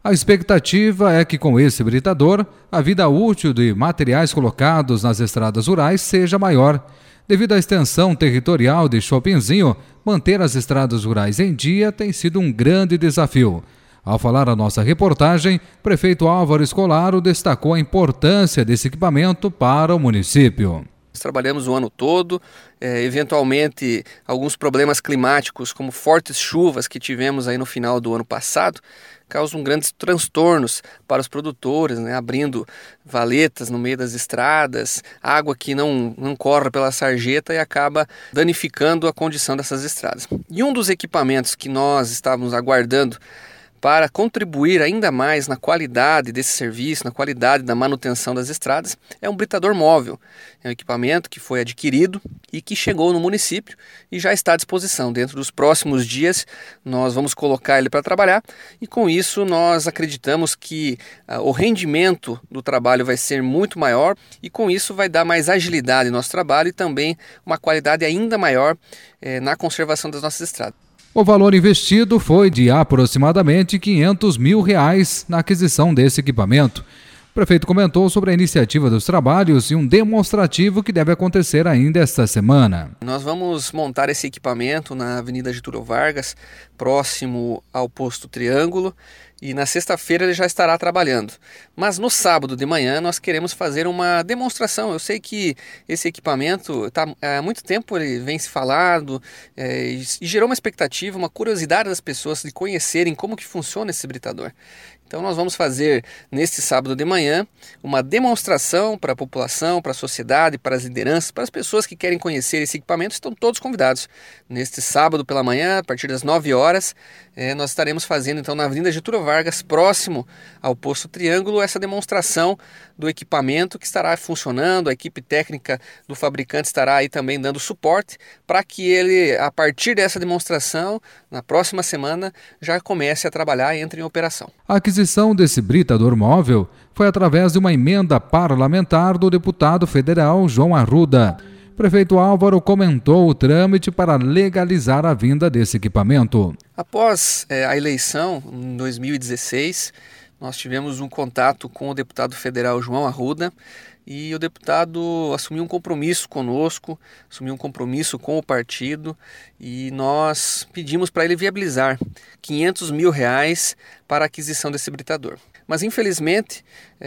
A expectativa é que com esse britador, a vida útil de materiais colocados nas estradas rurais seja maior. Devido à extensão territorial de Chopinzinho, manter as estradas rurais em dia tem sido um grande desafio. Ao falar a nossa reportagem, prefeito Álvaro Scolaro destacou a importância desse equipamento para o município. Nós trabalhamos o ano todo, eventualmente alguns problemas climáticos, como fortes chuvas que tivemos aí no final do ano passado, causam grandes transtornos para os produtores, abrindo valetas no meio das estradas, água que não corre pela sarjeta e acaba danificando a condição dessas estradas. E um dos equipamentos que nós estávamos aguardando para contribuir ainda mais na qualidade desse serviço, na qualidade da manutenção das estradas, é um britador móvel. É um equipamento que foi adquirido e que chegou no município e já está à disposição. Dentro dos próximos dias nós vamos colocar ele para trabalhar e com isso nós acreditamos que o rendimento do trabalho vai ser muito maior e com isso vai dar mais agilidade no nosso trabalho e também uma qualidade ainda maior na conservação das nossas estradas. O valor investido foi de aproximadamente R$500 mil na aquisição desse equipamento. O prefeito comentou sobre a iniciativa dos trabalhos e um demonstrativo que deve acontecer ainda esta semana. Nós vamos montar esse equipamento na Avenida Getúlio Vargas, próximo ao posto Triângulo, e na sexta-feira ele já estará trabalhando. Mas no sábado de manhã nós queremos fazer uma demonstração. Eu sei que esse equipamento, há muito tempo ele vem se falando e gerou uma expectativa, uma curiosidade das pessoas de conhecerem como que funciona esse britador. Então nós vamos fazer neste sábado de manhã uma demonstração para a população, para a sociedade, para as lideranças, para as pessoas que querem conhecer esse equipamento, estão todos convidados. Neste sábado pela manhã, a partir das 9 horas, nós estaremos fazendo então na Avenida Getúlio Vargas, próximo ao posto Triângulo, essa demonstração do equipamento que estará funcionando. A equipe técnica do fabricante estará aí também dando suporte para que ele, a partir dessa demonstração, na próxima semana, já comece a trabalhar e entre em operação. A aquisição desse britador móvel foi através de uma emenda parlamentar do deputado federal João Arruda. O prefeito Álvaro comentou o trâmite para legalizar a vinda desse equipamento. Após a eleição, em 2016, nós tivemos um contato com o deputado federal João Arruda e o deputado assumiu um compromisso conosco, assumiu um compromisso com o partido e nós pedimos para ele viabilizar R$500 mil para a aquisição desse britador. Mas infelizmente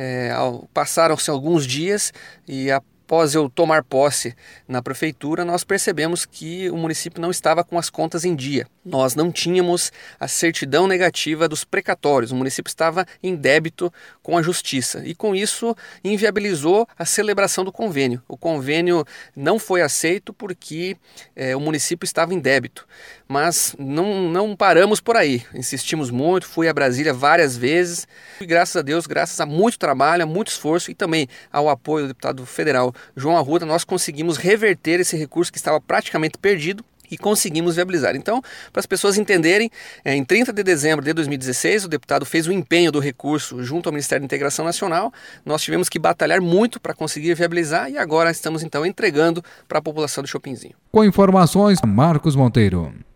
passaram-se alguns dias e após eu tomar posse na prefeitura, nós percebemos que o município não estava com as contas em dia. Nós não tínhamos a certidão negativa dos precatórios. O município estava em débito com a justiça e com isso inviabilizou a celebração do convênio. O convênio não foi aceito porque o município estava em débito. Mas não paramos por aí. Insistimos muito, fui a Brasília várias vezes e graças a Deus, graças a muito trabalho, a muito esforço e também ao apoio do deputado federal João Arruda, nós conseguimos reverter esse recurso que estava praticamente perdido e conseguimos viabilizar. Então, para as pessoas entenderem, em 30 de dezembro de 2016, o deputado fez o empenho do recurso junto ao Ministério da Integração Nacional. Nós tivemos que batalhar muito para conseguir viabilizar e agora estamos então entregando para a população de Chopinzinho. Com informações, Marcos Monteiro.